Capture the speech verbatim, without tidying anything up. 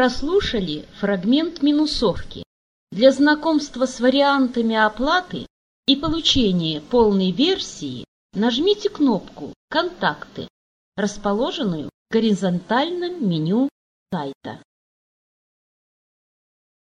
прослушали фрагмент минусовки. Для знакомства с вариантами оплаты и получения полной версии нажмите кнопку «Контакты», расположенную в горизонтальном меню сайта.